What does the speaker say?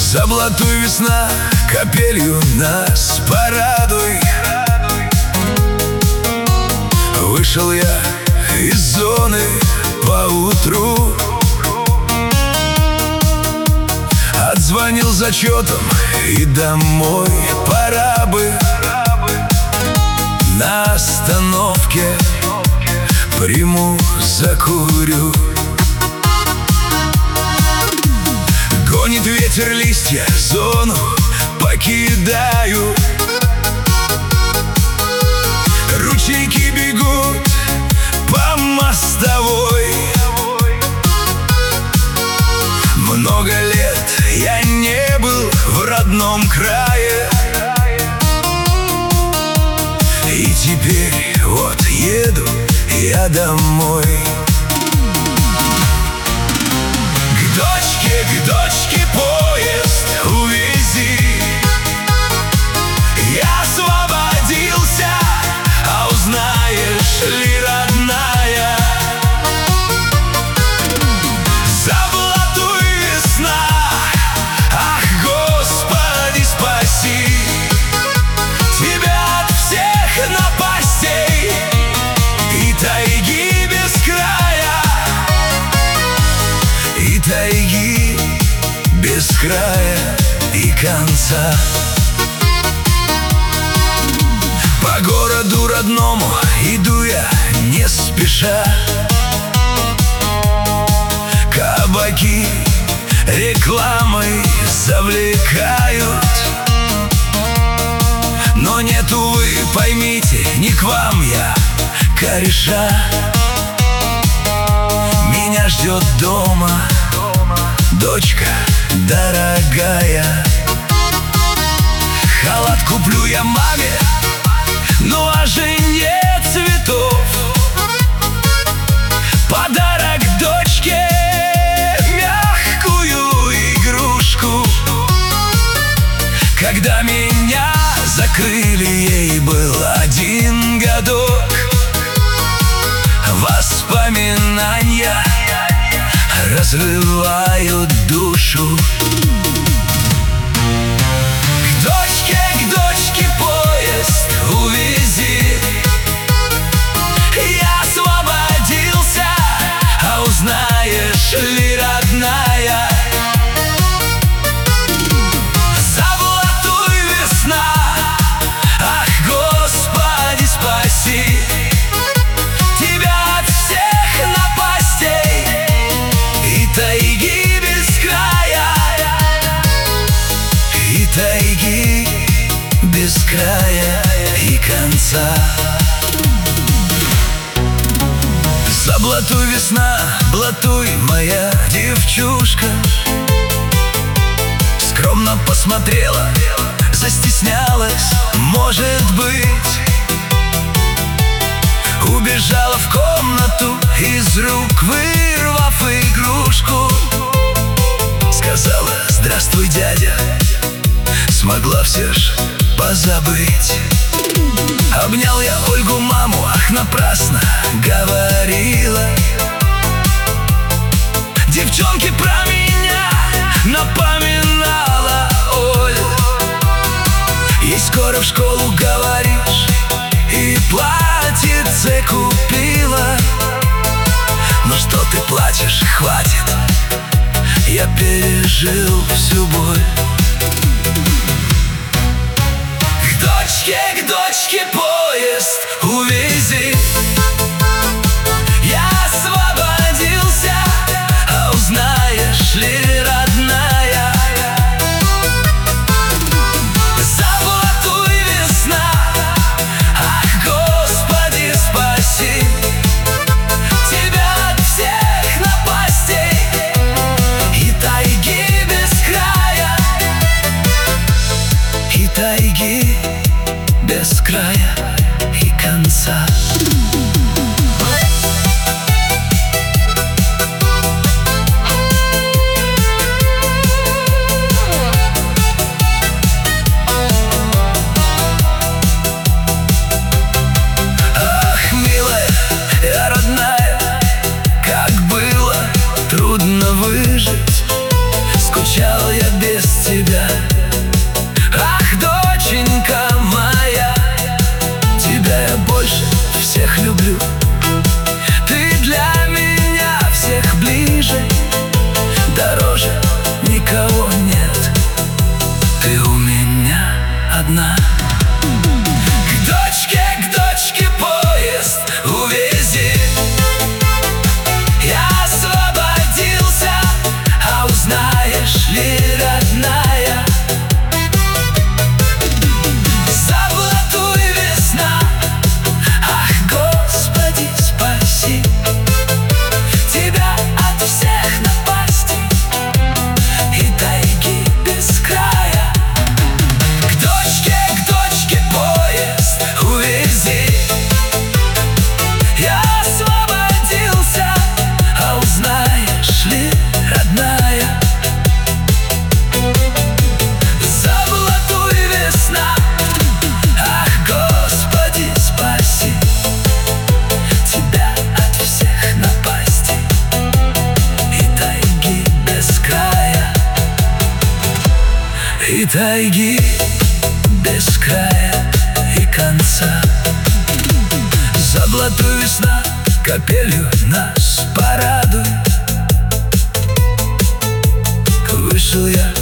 Заблатуй, весна, капелью нас порадуй. Вышел я из зоны поутру, отзвонил зачетом и домой пора бы. На остановке приму, закурю. Гонит ветер листья, зону покидаю. Ручейки бегут по мостовой. Много лет я не был в родном крае, и теперь вот еду я домой. К дочке поезд увези. Я освободился, а узнаешь ли, родная, заблатуй, весна, ах, Господи, спаси тебя от всех напастей и тайги без края, и тайги без края и конца. По городу родному иду я не спеша. Кабаки рекламой завлекают, но нет, увы, поймите, не к вам я, кореша. Меня ждет дома дочка дорогая. Халат куплю я маме, ну а жене цветов. Подарок дочке мягкую игрушку. Когда меня закрыли, ей был 1 годок. Воспоминания разрывают душу. К дочке поезд увези. Я освободился, а узнаешь ли, родная, заблатуй, весна, ах, Господи, спаси тебя от всех напастей и тайги без края, и тайги без края и конца. Заблатуй, весна, блатуй, моя девчушка. Скромно посмотрела, застеснялась, может быть. Убежала в комнату, из рук вырвав игрушку. Сказала: здравствуй, дядя, смогла все ж позабыть. Обнял я Ольгу, маму, ах, напрасно говорила. Девчонке про меня напоминала Оль. Ей скоро в школу, говоришь, и платьице купила. Ну что ты плачешь, хватит, я пережил всю боль. К дочке поезд увези. Я освободился, а узнаешь ли, родная, заблатуй, весна, ах, Господи, спаси тебя от всех напастей и тайги без края, и тайги без края и конца. знаешь ли, родная, заблатуй весна. Ах, Господи, спаси тебя от всех напастей и тайги без края. К дочке поезд увези. Я освободился, а узнаешь ли, родная, заблатуй весна. Ах, Господи, спаси тебя от всех напастей и тайги без края, и тайги без края и конца. Заблатуй весна, капелью нас порадуй. Вышел я